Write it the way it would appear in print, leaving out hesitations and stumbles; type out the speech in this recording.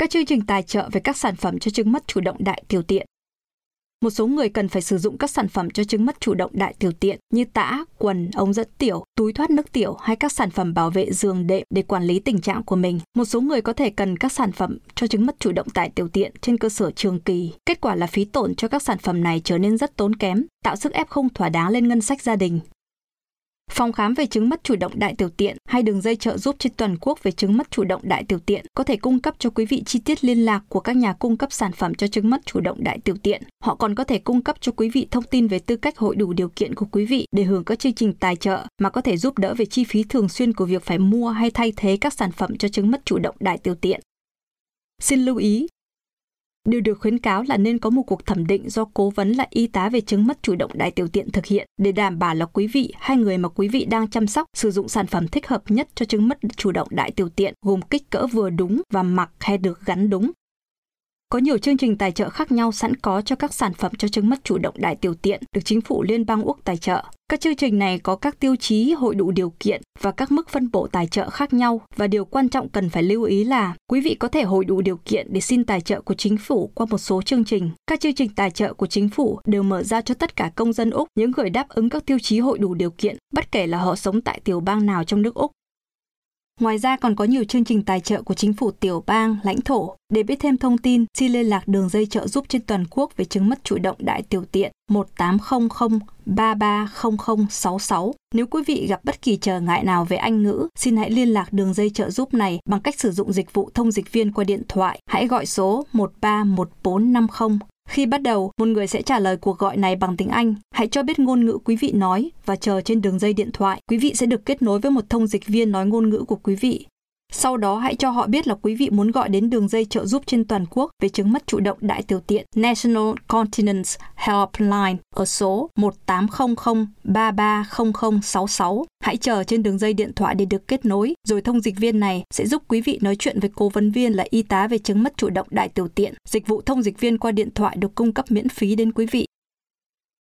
Các chương trình tài trợ về các sản phẩm cho chứng mất chủ động đại tiểu tiện. Một số người cần phải sử dụng các sản phẩm cho chứng mất chủ động đại tiểu tiện như tã, quần, ống dẫn tiểu, túi thoát nước tiểu hay các sản phẩm bảo vệ giường đệm để quản lý tình trạng của mình. Một số người có thể cần các sản phẩm cho chứng mất chủ động đại tiểu tiện trên cơ sở trường kỳ. Kết quả là phí tổn cho các sản phẩm này trở nên rất tốn kém, tạo sức ép không thỏa đáng lên ngân sách gia đình. Phòng khám về chứng mất chủ động đại tiểu tiện hay đường dây trợ giúp trên toàn quốc về chứng mất chủ động đại tiểu tiện có thể cung cấp cho quý vị chi tiết liên lạc của các nhà cung cấp sản phẩm cho chứng mất chủ động đại tiểu tiện. Họ còn có thể cung cấp cho quý vị thông tin về tư cách hội đủ điều kiện của quý vị để hưởng các chương trình tài trợ mà có thể giúp đỡ về chi phí thường xuyên của việc phải mua hay thay thế các sản phẩm cho chứng mất chủ động đại tiểu tiện. Xin lưu ý, điều được khuyến cáo là nên có một cuộc thẩm định do cố vấn là y tá về chứng mất chủ động đại tiểu tiện thực hiện để đảm bảo là quý vị hay người mà quý vị đang chăm sóc sử dụng sản phẩm thích hợp nhất cho chứng mất chủ động đại tiểu tiện, gồm kích cỡ vừa đúng và mặc hay được gắn đúng. Có nhiều chương trình tài trợ khác nhau sẵn có cho các sản phẩm cho chứng mất chủ động đại tiểu tiện được chính phủ Liên bang Úc tài trợ. Các chương trình này có các tiêu chí hội đủ điều kiện và các mức phân bổ tài trợ khác nhau, và điều quan trọng cần phải lưu ý là quý vị có thể hội đủ điều kiện để xin tài trợ của chính phủ qua một số chương trình. Các chương trình tài trợ của chính phủ đều mở ra cho tất cả công dân Úc, những người đáp ứng các tiêu chí hội đủ điều kiện, bất kể là họ sống tại tiểu bang nào trong nước Úc. Ngoài ra còn có nhiều chương trình tài trợ của chính phủ tiểu bang, lãnh thổ. Để biết thêm thông tin, xin liên lạc đường dây trợ giúp trên toàn quốc về chứng mất chủ động đại tiểu tiện 1800 330066. Nếu quý vị gặp bất kỳ trở ngại nào về Anh ngữ, xin hãy liên lạc đường dây trợ giúp này bằng cách sử dụng dịch vụ thông dịch viên qua điện thoại. Hãy gọi số 131450. Khi bắt đầu, một người sẽ trả lời cuộc gọi này bằng tiếng Anh. Hãy cho biết ngôn ngữ quý vị nói và chờ trên đường dây điện thoại. Quý vị sẽ được kết nối với một thông dịch viên nói ngôn ngữ của quý vị. Sau đó hãy cho họ biết là quý vị muốn gọi đến đường dây trợ giúp trên toàn quốc về chứng mất chủ động đại tiểu tiện National Continence Helpline ở số 1800 330066. Hãy chờ trên đường dây điện thoại để được kết nối, rồi thông dịch viên này sẽ giúp quý vị nói chuyện với cố vấn viên là y tá về chứng mất chủ động đại tiểu tiện. Dịch vụ thông dịch viên qua điện thoại được cung cấp miễn phí đến quý vị.